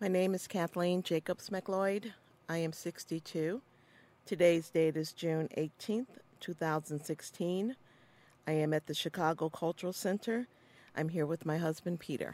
My name is Kathleen Jacobs McLeod. I am 62. Today's date is June 18th, 2016. I am at the Chicago Cultural Center. I'm here with my husband, Peter.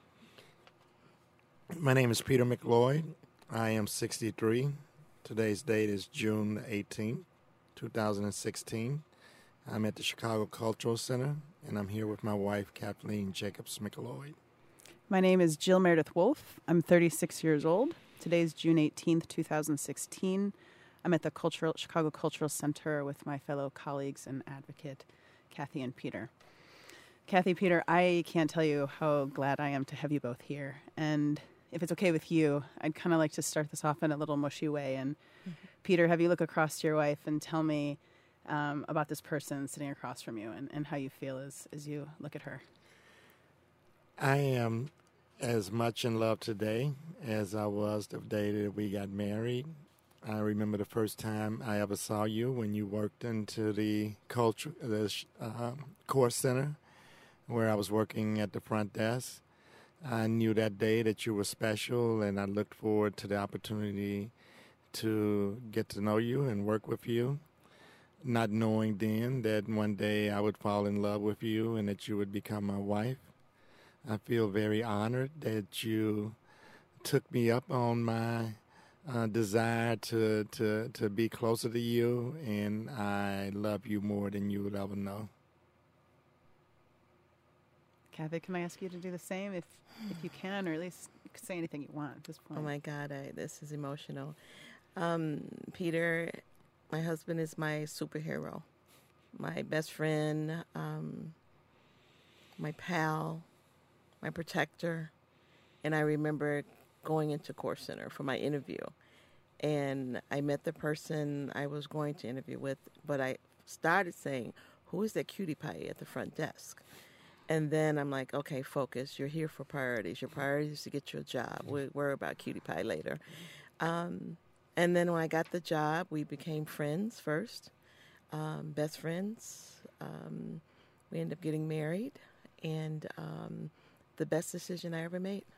My name is Peter McLeod. I am 63. Today's date is June 18th, 2016. I'm at the Chicago Cultural Center, and I'm here with my wife, Kathleen Jacobs McLeod. My name is Jill Meredith Wolf. I'm 36 years old. Today's June 18th, 2016. I'm at the Chicago Cultural Center with my fellow colleagues and advocate, Kathy and Peter. Kathy, Peter, I can't tell you how glad I am to have you both here. And if it's okay with you, I'd kind of like to start this off in a little mushy way. And Peter, have you look across to your wife and tell me about this person sitting across from you and how you feel as you look at her. I am as much in love today as I was the day that we got married. I remember the first time I ever saw you when you worked into the course center where I was working at the front desk. I knew that day that you were special, and I looked forward to the opportunity to get to know you and work with you, not knowing then that one day I would fall in love with you and that you would become my wife. I feel very honored that you took me up on my desire to be closer to you, and I love you more than you would ever know. Kathy, can I ask you to do the same if you can, or at least you can say anything you want at this point? Oh my God, this is emotional. Peter, my husband is my superhero, my best friend, my pal, my protector. And I remember going into Course Center for my interview. And I met the person I was going to interview with, but I started saying, who is that cutie pie at the front desk? And then I'm like, okay, focus. You're here for priorities. Your priority is to get you a job. We'll worry about cutie pie later. And then when I got the job, we became friends first, best friends. We ended up getting married, and the best decision I ever made.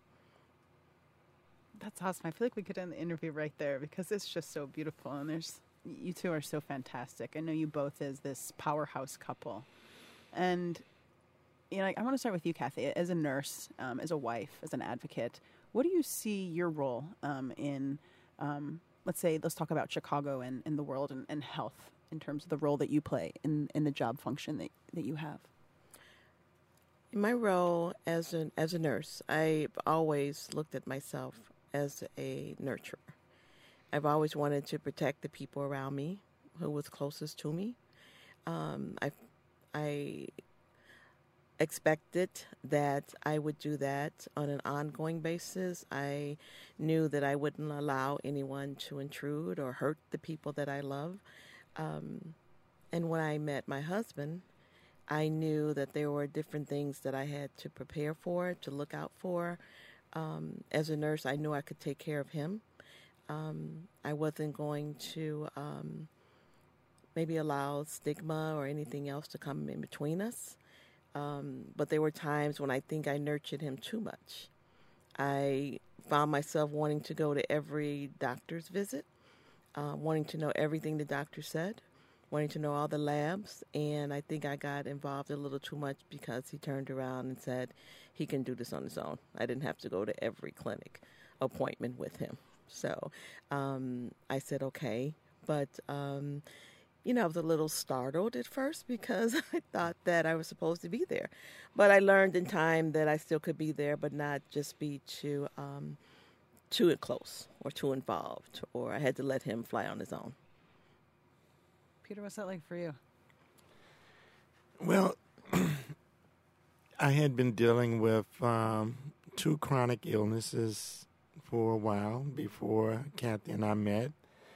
That's awesome. I feel like we could end the interview right there because it's just so beautiful, and you two are so fantastic. I know you both as this powerhouse couple. And I want to start with you, Kathy. As a nurse, as a wife, as an advocate, what do you see your role in, let's talk about Chicago and the world and health in terms of the role that you play in the job function that you have? In my role as a nurse, I've always looked at myself as a nurturer. I've always wanted to protect the people around me who was closest to me. I expected that I would do that on an ongoing basis. I knew that I wouldn't allow anyone to intrude or hurt the people that I love. And when I met my husband, I knew that there were different things that I had to prepare for, to look out for. As a nurse, I knew I could take care of him. I wasn't going to maybe allow stigma or anything else to come in between us. But there were times when I think I nurtured him too much. I found myself wanting to go to every doctor's visit, wanting to know everything the doctor said, wanting to know all the labs, and I think I got involved a little too much because he turned around and said he can do this on his own. I didn't have to go to every clinic appointment with him. So I said, okay, but I was a little startled at first because I thought that I was supposed to be there. But I learned in time that I still could be there, but not just be too close or too involved, or I had to let him fly on his own. Peter, what's that like for you? Well, I had been dealing with 2 chronic illnesses for a while before Kathy and I met.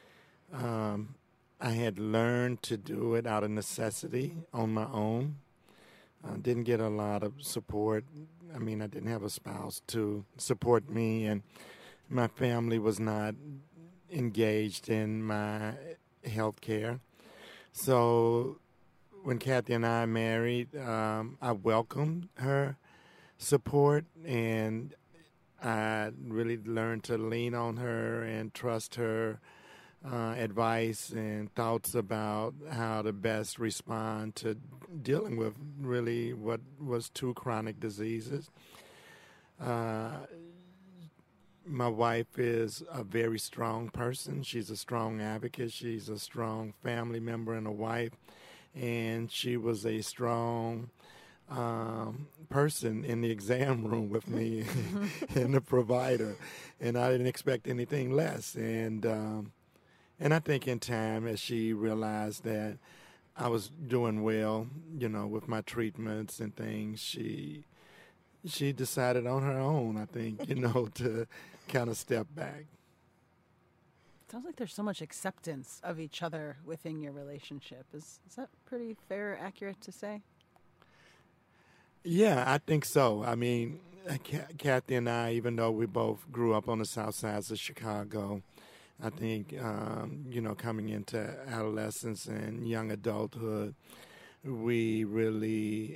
I had learned to do it out of necessity on my own. Didn't get a lot of support. I didn't have a spouse to support me, and my family was not engaged in my health care. So when Kathy and I married, I welcomed her support, and I really learned to lean on her and trust her advice and thoughts about how to best respond to dealing with really what was two chronic diseases. My wife is a very strong person. She's a strong advocate. She's a strong family member and a wife. And she was a strong person in the exam room with me and the provider. And I didn't expect anything less. And I think in time, as she realized that I was doing well, with my treatments and things, she decided on her own, I think, to kind of step back. Sounds like there's so much acceptance of each other within your relationship. Is that pretty fair, accurate to say? Yeah, I think so. I mean, Kathy and I, even though we both grew up on the south sides of Chicago, I think, coming into adolescence and young adulthood, we really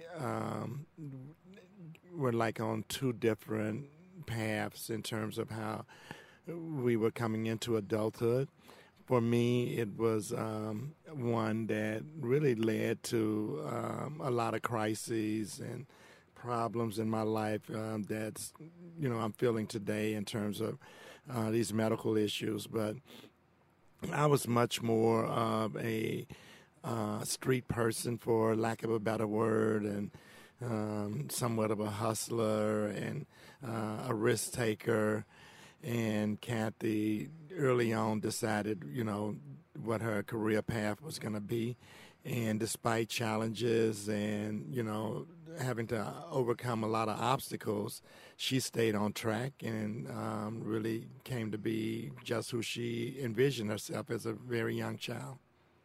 were like on two different paths in terms of how we were coming into adulthood. For me, it was one that really led to a lot of crises and problems in my life that's, I'm feeling today in terms of these medical issues. But I was much more of a street person, for lack of a better word, and somewhat of a hustler and a risk taker. And Kathy early on decided, what her career path was going to be. And despite challenges and, having to overcome a lot of obstacles, she stayed on track and really came to be just who she envisioned herself as a very young child.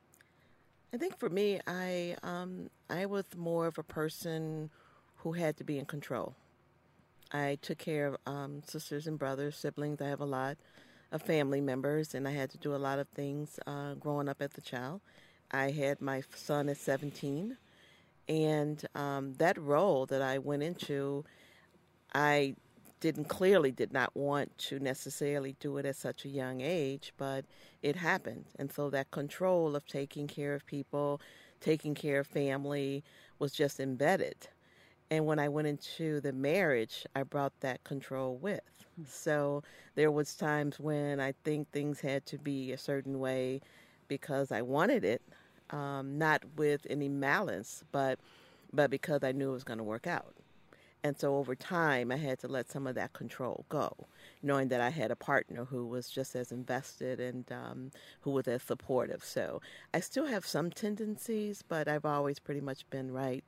I think for me, I was more of a person who had to be in control. I took care of sisters and brothers, siblings. I have a lot of family members, and I had to do a lot of things growing up as a child. I had my son at 17, and that role that I went into, I did not want to necessarily do it at such a young age, but it happened. And so that control of taking care of people, taking care of family was just embedded. And when I went into the marriage, I brought that control with. So there was times when I think things had to be a certain way because I wanted it, not with any malice, but because I knew it was going to work out. And so over time, I had to let some of that control go, knowing that I had a partner who was just as invested and who was as supportive. So I still have some tendencies, but I've always pretty much been right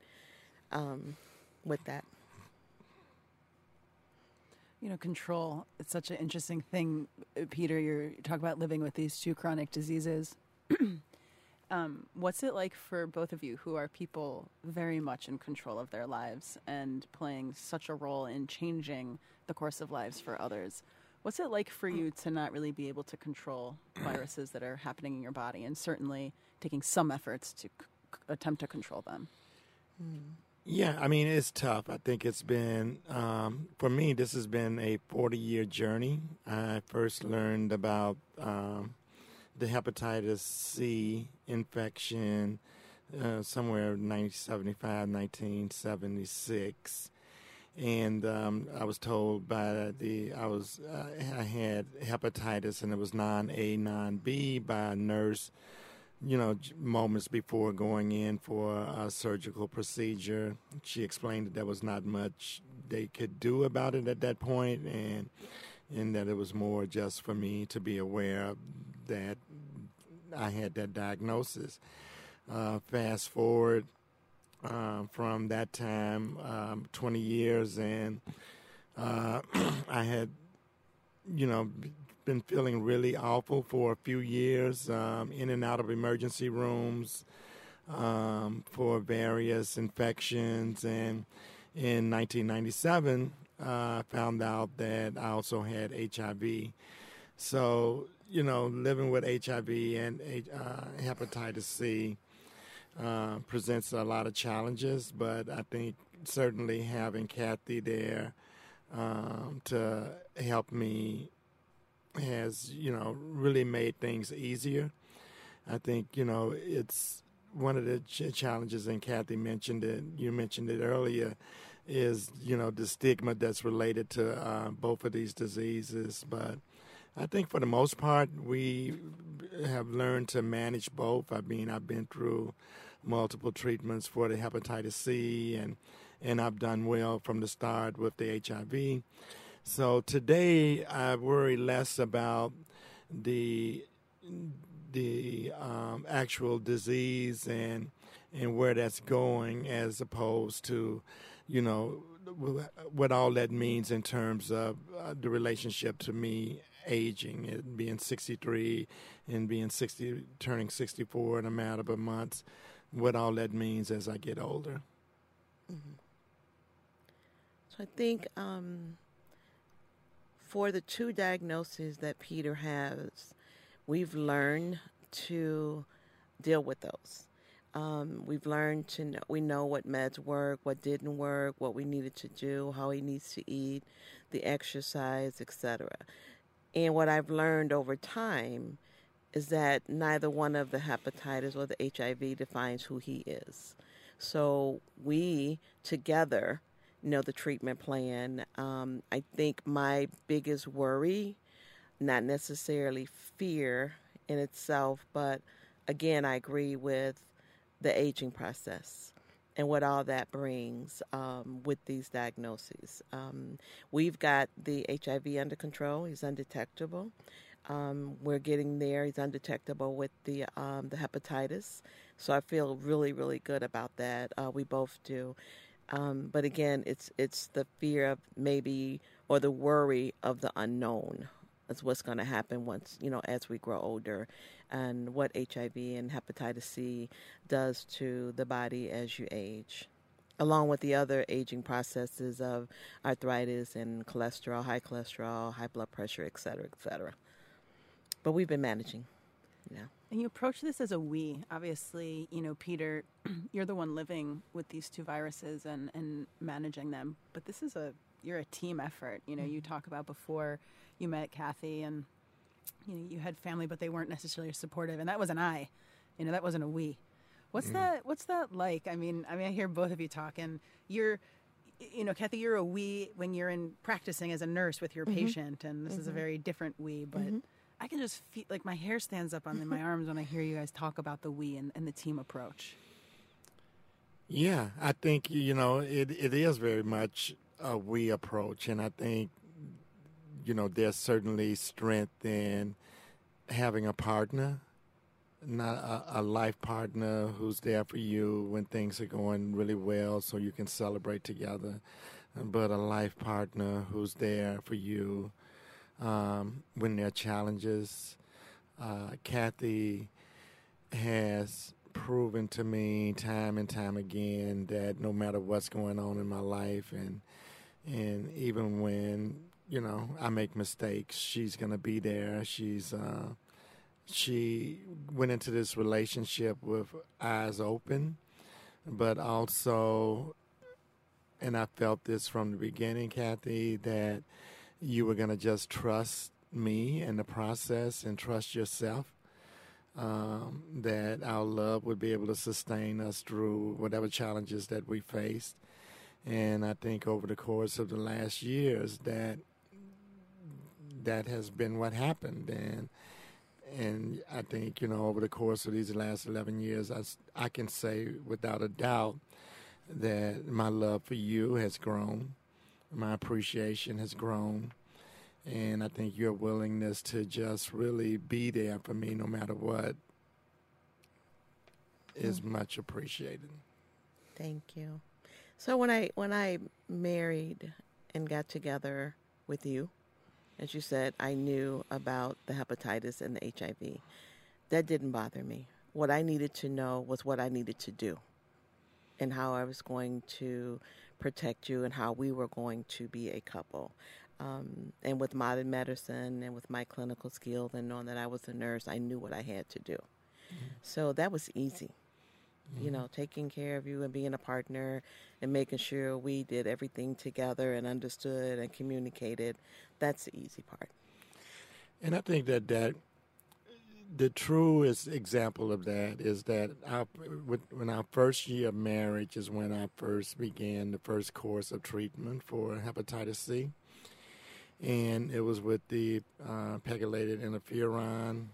with that. Control, it's such an interesting thing. Peter, you talk about living with these two chronic diseases. What's it like for both of you, who are people very much in control of their lives and playing such a role in changing the course of lives for others? What's it like for you to not really be able to control viruses that are happening in your body, and certainly taking some efforts to attempt to control them? Yeah, I mean, it's tough. I think it's been, for me, this has been a 40-year journey. I first learned about the hepatitis C infection somewhere in 1976. And I was told I had hepatitis, and it was non-A, non-B, by a nurse, moments before going in for a surgical procedure. She explained that there was not much they could do about it at that point, and that it was more just for me to be aware that I had that diagnosis. Fast forward from that time, 20 years, and I had, been feeling really awful for a few years, in and out of emergency rooms for various infections. And in 1997, I found out that I also had HIV. So, living with HIV and hepatitis C presents a lot of challenges, but I think certainly having Kathy there to help me has, really made things easier. I think, it's one of the challenges, and Kathy mentioned it, you mentioned it earlier, is, the stigma that's related to both of these diseases. But I think for the most part, we have learned to manage both. I mean, I've been through multiple treatments for the hepatitis C, and I've done well from the start with the HIV. So today, I worry less about the actual disease and where that's going, as opposed to, what all that means in terms of the relationship to me aging, it being 63 and being turning 64 in a matter of months, what all that means as I get older. Mm-hmm. So I think for the two diagnoses that Peter has, we've learned to deal with those. We've learned to know, we know what meds work, what didn't work, what we needed to do, how he needs to eat, the exercise, etc. And what I've learned over time is that neither one of the hepatitis or the HIV defines who he is. So we together know the treatment plan. I think my biggest worry, not necessarily fear in itself, but again, I agree with the aging process and what all that brings with these diagnoses. We've got the HIV under control. He's undetectable. We're getting there. He's undetectable with the hepatitis. So I feel really, really good about that. We both do. But again, it's the fear of maybe, or the worry of the unknown. That's what's going to happen once, as we grow older, and what HIV and hepatitis C does to the body as you age, along with the other aging processes of arthritis and cholesterol, high blood pressure, et cetera, et cetera. But we've been managing, And you approach this as a we. Obviously, Peter, you're the one living with these two viruses and managing them. But this is you're a team effort. You talk about before you met Kathy, and you had family, but they weren't necessarily supportive, and that was an I. That wasn't a we. What's that like? I mean, I hear both of you talk, and you're, Kathy, you're a we when you're in practicing as a nurse with your patient, and this is a very different we. But I can just feel like my hair stands up on my arms when I hear you guys talk about the we and the team approach. Yeah, I think it is very much a we approach, and I think there's certainly strength in having a partner, not a life partner who's there for you when things are going really well so you can celebrate together, but a life partner who's there for you when there are challenges. Kathy has proven to me time and time again that no matter what's going on in my life, and even when I make mistakes, she's going to be there. She went into this relationship with eyes open, but also, and I felt this from the beginning, Kathy, that you were going to just trust me in the process and trust yourself, that our love would be able to sustain us through whatever challenges that we faced. And I think over the course of the last years that has been what happened. And I think, over the course of these last 11 years, I can say without a doubt that my love for you has grown. My appreciation has grown. And I think your willingness to just really be there for me no matter what is much appreciated. Thank you. So when I married and got together with you, as you said, I knew about the hepatitis and the HIV. That didn't bother me. What I needed to know was what I needed to do and how I was going to protect you and how we were going to be a couple. And with modern medicine and with my clinical skills and knowing that I was a nurse, I knew what I had to do. So that was easy. You know, taking care of you and being a partner and making sure we did everything together and understood and communicated. That's the easy part. And I think that the truest example of that is that when our first year of marriage is when I first began the first course of treatment for hepatitis C. And it was with the pegylated interferon.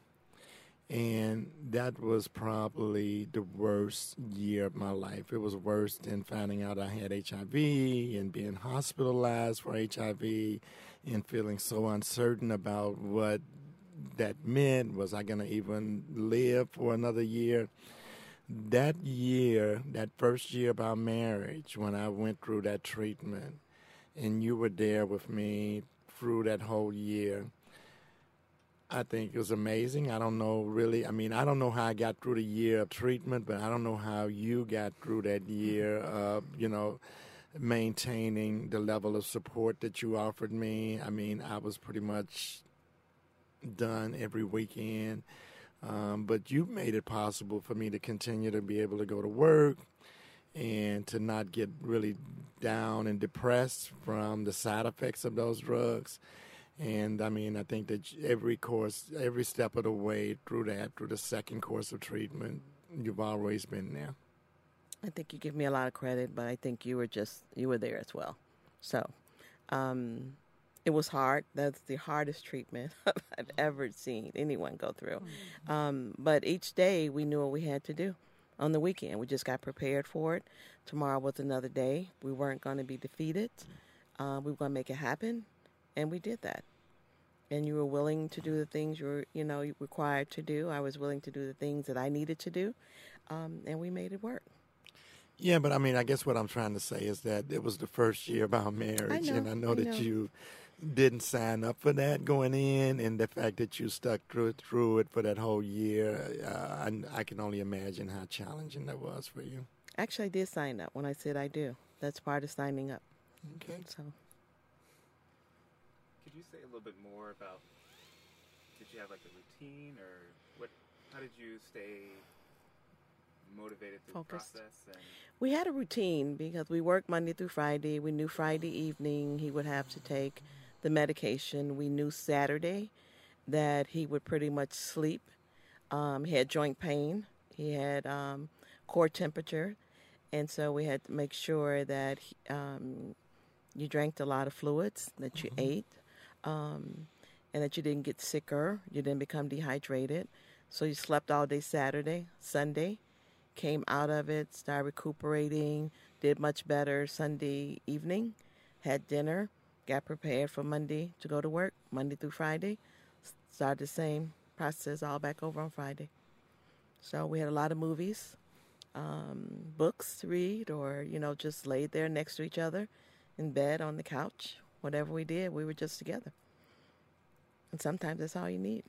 And that was probably the worst year of my life. It was worse than finding out I had HIV and being hospitalized for HIV and feeling so uncertain about what that meant. Was I going to even live for another year? That year, that first year of our marriage, when I went through that treatment, and you were there with me through that whole year, I think it was amazing. I don't know really. I mean, I don't know how I got through the year of treatment, but I don't know how you got through that year of, maintaining the level of support that you offered me. I mean, I was pretty much done every weekend. But you made it possible for me to continue to be able to go to work and to not get really down and depressed from the side effects of those drugs. And I mean, I think that every step of the way through the second course of treatment, you've always been there. I think you give me a lot of credit, but I think you were there as well. So, it was hard. That's the hardest treatment I've ever seen anyone go through. But each day we knew what we had to do. On the weekend, we just got prepared for it. Tomorrow was another day. We weren't going to be defeated. We were going to make it happen, and we did that. And you were willing to do the things you were, required to do. I was willing to do the things that I needed to do, and we made it work. Yeah, but I mean, I guess what I'm trying to say is that it was the first year of our marriage, and I know that you didn't sign up for that going in, and the fact that you stuck through it for that whole year, I can only imagine how challenging that was for you. Actually, I did sign up when I said I do. That's part of signing up. Okay. So, could you say a little bit more about, did you have like a routine, or how did you stay motivated through focused. the process? And we had a routine because we worked Monday through Friday. We knew Friday evening he would have to take the medication. We knew Saturday that he would pretty much sleep. He had joint pain. He had core temperature. And so we had to make sure that you drank a lot of fluids, that you ate, and that you didn't get sicker. You didn't become dehydrated. So you slept all day Saturday, Sunday, came out of it, started recuperating, did much better Sunday evening, had dinner, got prepared for Monday to go to work, Monday through Friday, started the same process all back over on Friday. So we had a lot of movies, books to read, or, just laid there next to each other in bed, on the couch. Whatever we did, we were just together. And sometimes that's all you need.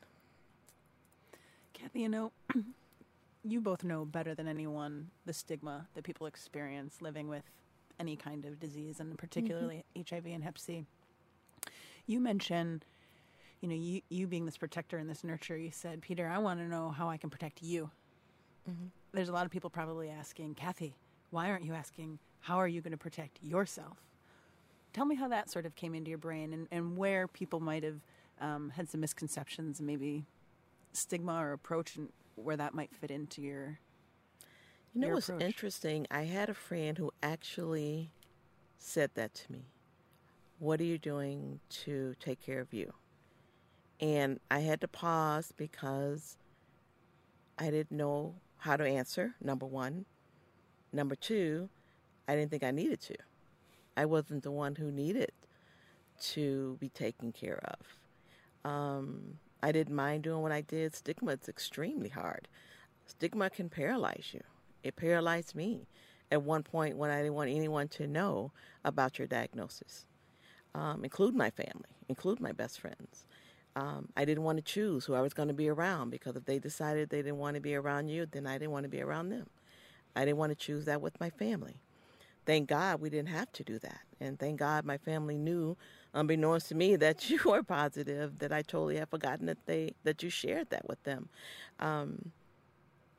Kathy, you both know better than anyone the stigma that people experience living with any kind of disease, and particularly HIV and Hep C. You mentioned, you being this protector and this nurturer. You said, Peter, I want to know how I can protect you. Mm-hmm. There's a lot of people probably asking, Kathy, why aren't you asking, how are you going to protect yourself? Tell me how that sort of came into your brain, and where people might have had some misconceptions and maybe stigma or approach, and where that might fit into your what's approach. Interesting? I had a friend who actually said that to me. What are you doing to take care of you? And I had to pause because I didn't know how to answer, number one. Number two, I didn't think I needed to. I wasn't the one who needed to be taken care of. I didn't mind doing what I did. Stigma is extremely hard. Stigma can paralyze you. It paralyzed me at one point when I didn't want anyone to know about your diagnosis, include my family, include my best friends. I didn't want to choose who I was going to be around, because if they decided they didn't want to be around you, then I didn't want to be around them. I didn't want to choose that with my family. Thank God we didn't have to do that. And thank God my family knew, unbeknownst to me, that you were positive, that I totally had forgotten that you shared that with them.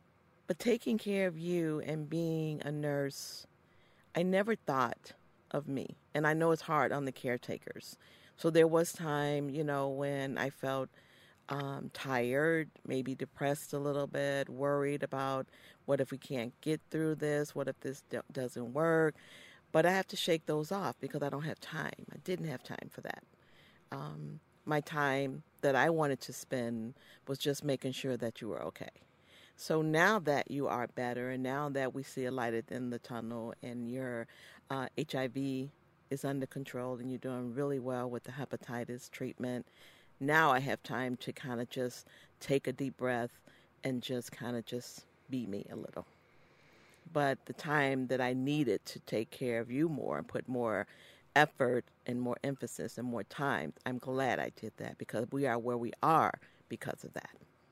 But taking care of you and being a nurse, I never thought of me. And I know it's hard on the caretakers. So there was time, when I felt tired, maybe depressed a little bit, worried about what if we can't get through this? What if this doesn't work? But I have to shake those off because I don't have time. I didn't have time for that. My time that I wanted to spend was just making sure that you were okay. So now that you are better and now that we see a light at the end of the tunnel and your HIV is under control and you're doing really well with the hepatitis treatment, now I have time to kind of just take a deep breath and just kind of just be me a little. But the time that I needed to take care of you more and put more effort and more emphasis and more time, I'm glad I did that because we are where we are because of that.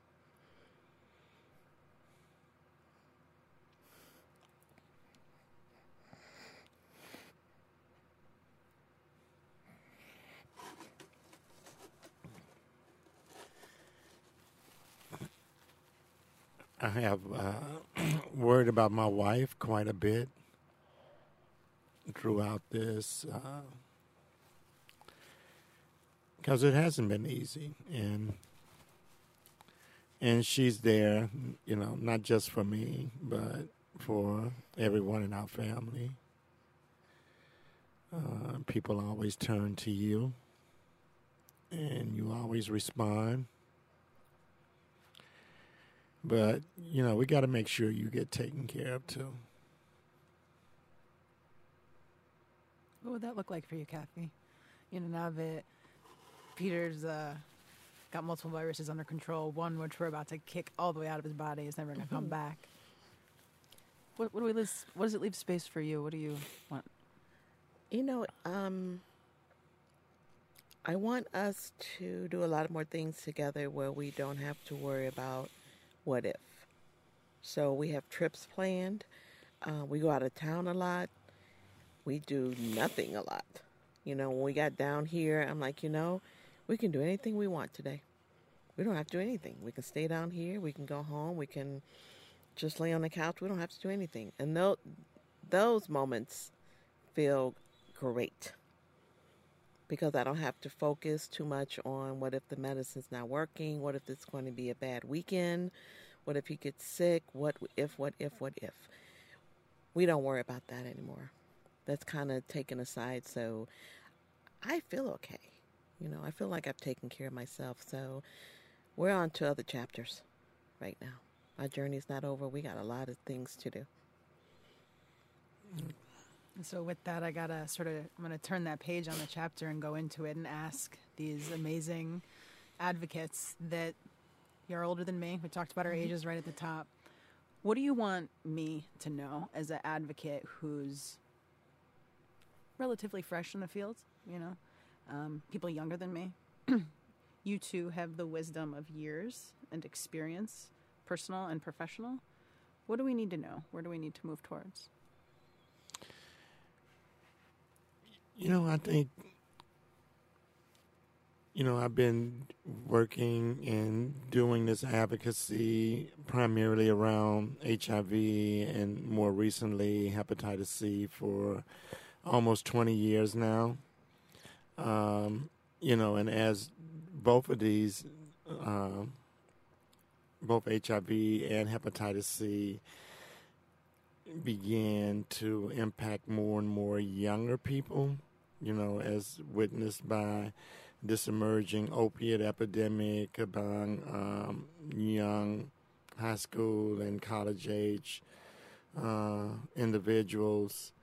I have worried about my wife quite a bit throughout this because it hasn't been easy, and she's there, not just for me, but for everyone in our family. People always turn to you, and you always respond. But, we got to make sure you get taken care of, too. What would that look like for you, Kathy? Now that Peter's got multiple viruses under control, one which we're about to kick all the way out of his body is never going to come back. What does it leave space for you? What do you want? I want us to do a lot more things together where we don't have to worry about what if. So we have trips planned. We go out of town a lot. We do nothing a lot. When we got down here, I'm like, we can do anything we want today. We don't have to do anything. We can stay down here. We can go home. We can just lay on the couch. We don't have to do anything. And those moments feel great because I don't have to focus too much on what if the medicine's not working, what if it's going to be a bad weekend, what if he gets sick, what if. We don't worry about that anymore. That's kind of taken aside, so I feel okay. I feel like I've taken care of myself, so we're on to other chapters right now. Our journey's not over. We got a lot of things to do. And so with that, I'm going to turn that page on the chapter and go into it and ask these amazing advocates that you're older than me. We talked about our ages right at the top. What do you want me to know as an advocate who's relatively fresh in the field, people younger than me? You two have the wisdom of years and experience, personal and professional. What do we need to know? Where do we need to move towards? I think, I've been working and doing this advocacy primarily around HIV and more recently hepatitis C for almost 20 years now. And as both of these, both HIV and hepatitis C began to impact more and more younger people, as witnessed by this emerging opiate epidemic among young high school and college age individuals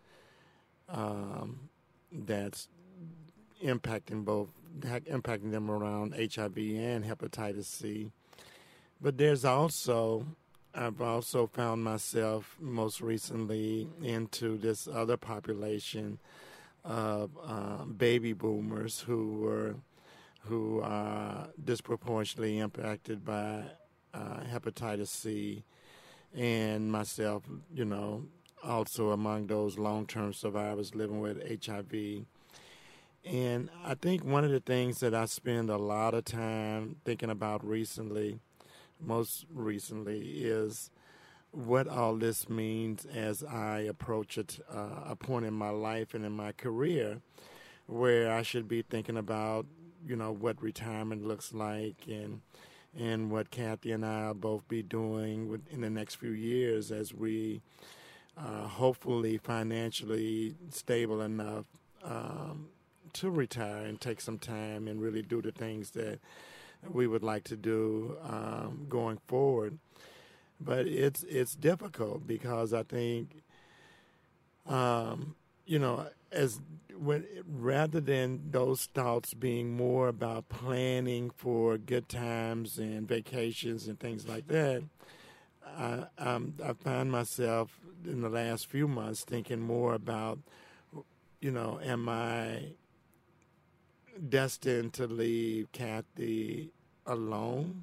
that's impacting them around HIV and hepatitis C. But I've also found myself most recently into this other population of baby boomers who are disproportionately impacted by hepatitis C, and myself, also among those long-term survivors living with HIV. And I think one of the things that I spend a lot of time thinking about most recently, is what all this means as I approach a point in my life and in my career where I should be thinking about, what retirement looks like and what Kathy and I will both be doing in the next few years as we hopefully financially stable enough to retire and take some time and really do the things that we would like to do going forward. But it's difficult because I think, rather than those thoughts being more about planning for good times and vacations and things like that, I find myself in the last few months thinking more about, am I destined to leave Kathy alone?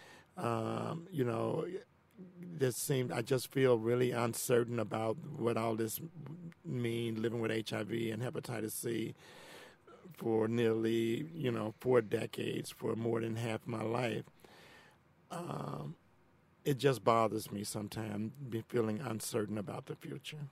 I just feel really uncertain about what all this means, living with HIV and hepatitis C for nearly, 4 decades, for more than half my life. It just bothers me sometimes, feeling uncertain about the future.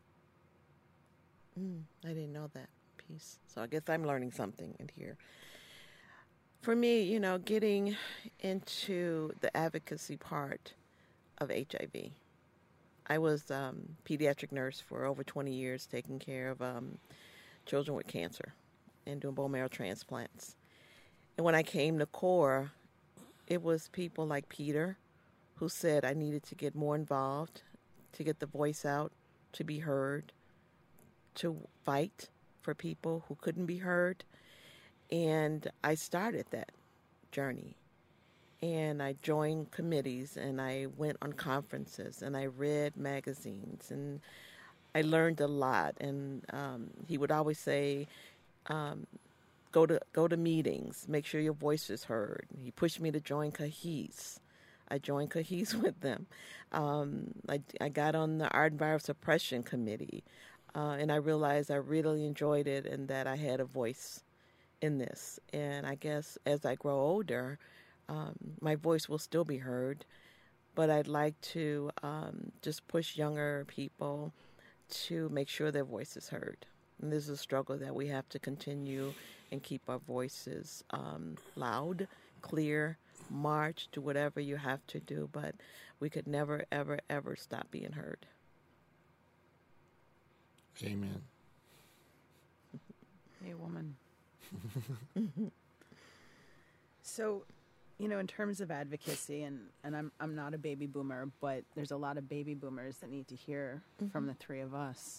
I didn't know that piece. So I guess I'm learning something in here. For me, getting into the advocacy part of HIV. I was a pediatric nurse for over 20 years, taking care of children with cancer and doing bone marrow transplants. And when I came to CORE, it was people like Peter who said I needed to get more involved, to get the voice out, to be heard, to fight for people who couldn't be heard. And I started that journey. And I joined committees, and I went on conferences, and I read magazines, and I learned a lot. And he would always say, go to meetings, make sure your voice is heard. He pushed me to join CAHEES. I joined CAHEES with them. I got on the Art and Virus Suppression Committee, and I realized I really enjoyed it and that I had a voice in this. And I guess as I grow older, my voice will still be heard, but I'd like to just push younger people to make sure their voice is heard. And this is a struggle that we have to continue and keep our voices loud, clear, march, do whatever you have to do, but we could never, ever, ever stop being heard. Amen. Hey, woman. So, in terms of advocacy, and I'm not a baby boomer, but there's a lot of baby boomers that need to hear from the three of us.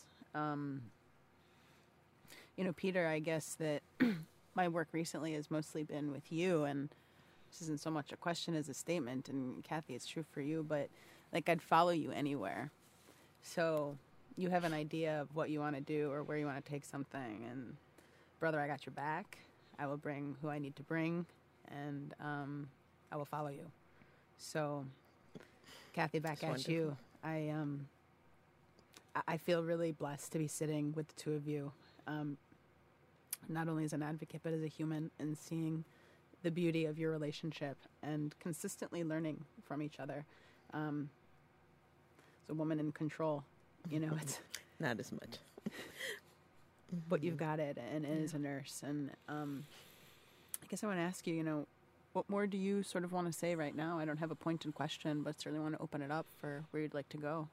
Peter, I guess that my work recently has mostly been with you, and this isn't so much a question as a statement, and Kathy, it's true for you, but I'd follow you anywhere. So you have an idea of what you want to do or where you want to take something, and brother, I got your back. I will bring who I need to bring, and I will follow you. So, Kathy, back at you. I feel really blessed to be sitting with the two of you, not only as an advocate, but as a human, and seeing the beauty of your relationship and consistently learning from each other. As a woman in control, it's not as much. But you've got it, and as a nurse. And I guess I want to ask you, what more do you sort of want to say right now? I don't have a point in question, but certainly want to open it up for where you'd like to go.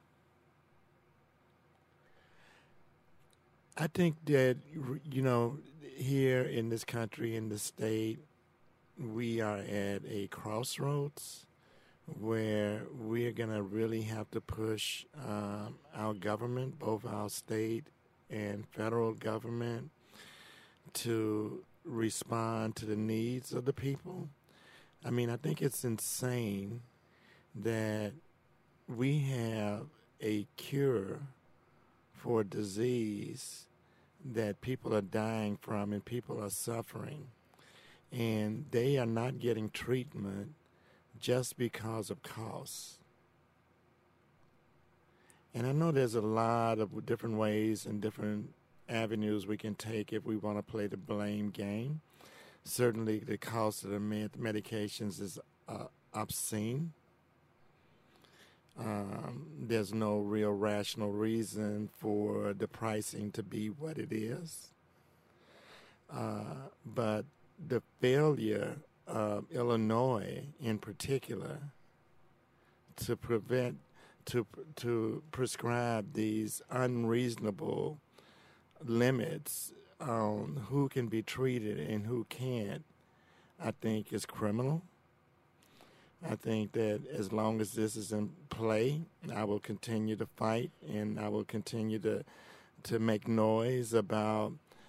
I think that, here in this country, in the state, we are at a crossroads where we're going to really have to push our government, both our state and federal government, to respond to the needs of the people. I mean, I think it's insane that we have a cure for a disease that people are dying from and people are suffering, and they are not getting treatment just because of costs. And I know there's a lot of different ways and different avenues we can take if we want to play the blame game. Certainly the cost of the medications is obscene. There's no real rational reason for the pricing to be what it is. But the failure of Illinois in particular to prescribe these unreasonable limits on who can be treated and who can't, I think is criminal. I think that as long as this is in play, I will continue to fight, and I will continue to make noise about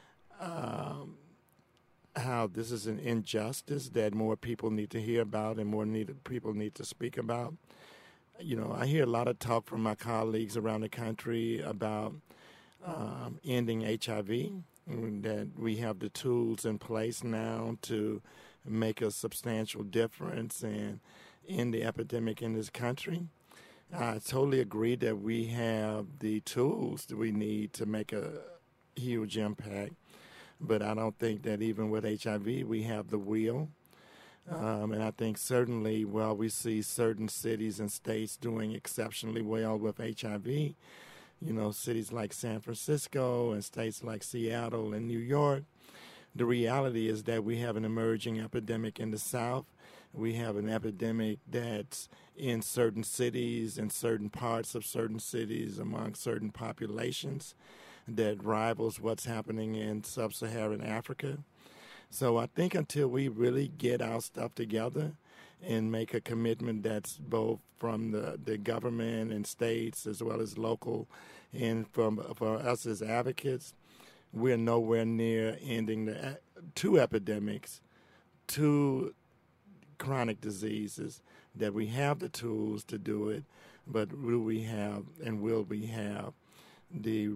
how this is an injustice that more people need to hear about and people need to speak about. You know, I hear a lot of talk from my colleagues around the country about ending HIV, that we have the tools in place now to make a substantial difference and end the epidemic in this country. I totally agree that we have the tools that we need to make a huge impact, but I don't think that even with HIV we have the will. And I think certainly while we see certain cities and states doing exceptionally well with HIV, you know, cities like San Francisco and states like Seattle and New York, the reality is that we have an emerging epidemic in the South. We have an epidemic that's in certain cities, in certain parts of certain cities, among certain populations that rivals what's happening in sub-Saharan Africa. So I think until we really get our stuff together and make a commitment that's both from the government and states as well as local and for us as advocates, we're nowhere near ending the two epidemics, two chronic diseases, that we have the tools to do it, but will we have the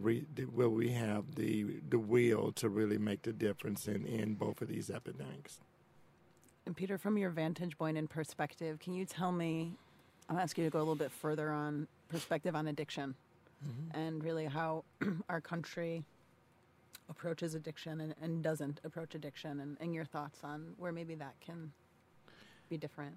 will to really make the difference in both of these epidemics? And Peter, from your vantage point and perspective, can you tell me, I'll ask you to go a little bit further on perspective on addiction and really how our country approaches addiction and doesn't approach addiction, and your thoughts on where maybe that can be different.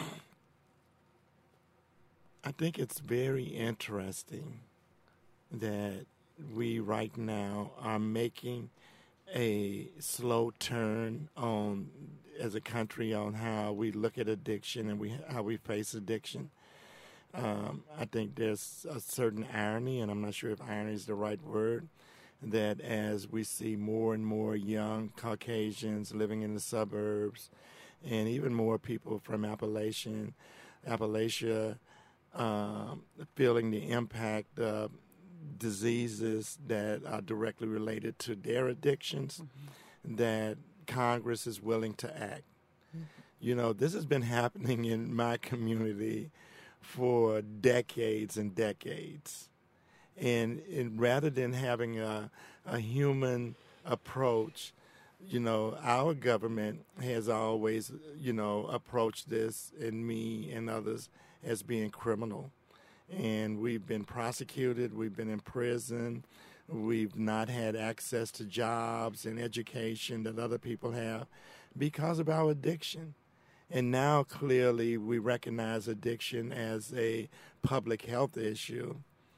I think it's very interesting that we right now are making a slow turn on as a country on how we look at addiction and how we face addiction. I think there's a certain irony, and I'm not sure if irony is the right word, that as we see more and more young Caucasians living in the suburbs and even more people from Appalachia feeling the impact of diseases that are directly related to their addictions, that Congress is willing to act. You know, this has been happening in my community for decades and decades. And rather than having a human approach, you know, our government has always, you know, approached this, and me and others, as being criminal. And we've been prosecuted, we've been in prison, we've not had access to jobs and education that other people have because of our addiction. And now clearly we recognize addiction as a public health issue.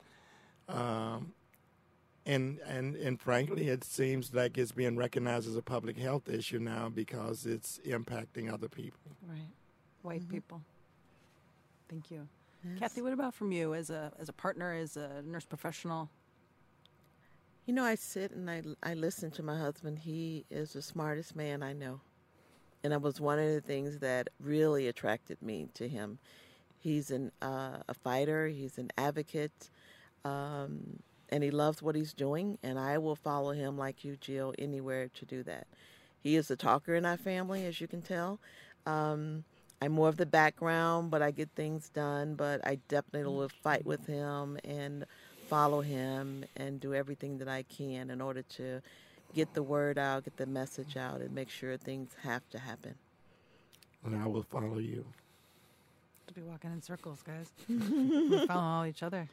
And frankly, it seems like it's being recognized as a public health issue now because it's impacting other people. Right. White people. Thank you. Yes. Kathy, what about from you as a partner, as a nurse professional? You know, I sit and I listen to my husband. He is the smartest man I know. And that was one of the things that really attracted me to him. He's a fighter. He's an advocate. And he loves what he's doing. And I will follow him like you, Jill, anywhere to do that. He is the talker in our family, as you can tell. I'm more of the background, but I get things done. But I definitely will fight with him and follow him and do everything that I can in order to get the word out, get the message out, and make sure things have to happen. And I will follow you. To be walking in circles, guys. We follow all each other.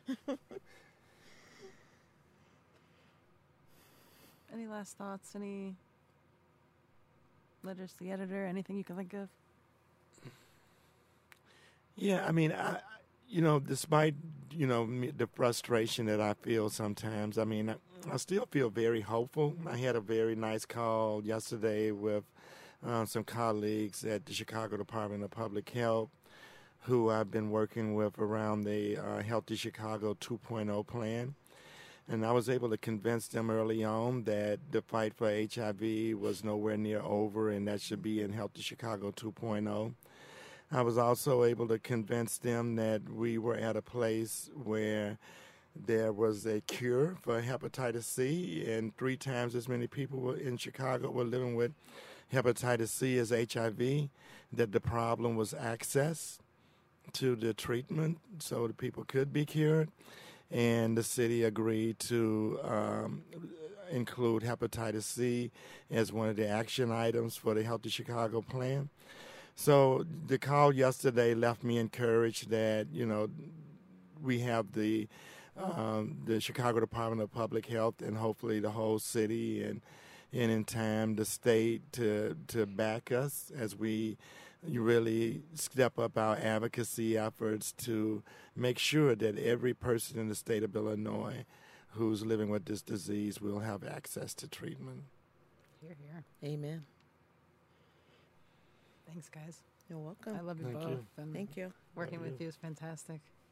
Any last thoughts? Any letters to the editor? Anything you can think of? Yeah, I mean, despite, the frustration that I feel sometimes, I mean, I still feel very hopeful. I had a very nice call yesterday with some colleagues at the Chicago Department of Public Health who I've been working with around the Healthy Chicago 2.0 plan. And I was able to convince them early on that the fight for HIV was nowhere near over and that should be in Healthy Chicago 2.0. I was also able to convince them that we were at a place where there was a cure for hepatitis C, and 3 times as many people in Chicago were living with hepatitis C as HIV, that the problem was access to the treatment so the people could be cured. And the city agreed to include hepatitis C as one of the action items for the Healthy Chicago plan. So the call yesterday left me encouraged that, we have the Chicago Department of Public Health and hopefully the whole city and in time the state to back us as we really step up our advocacy efforts to make sure that every person in the state of Illinois who's living with this disease will have access to treatment. Hear, hear. Amen. Thanks, guys. You're welcome. I love you Thank both. you. And Thank you. working Love with you. you is fantastic.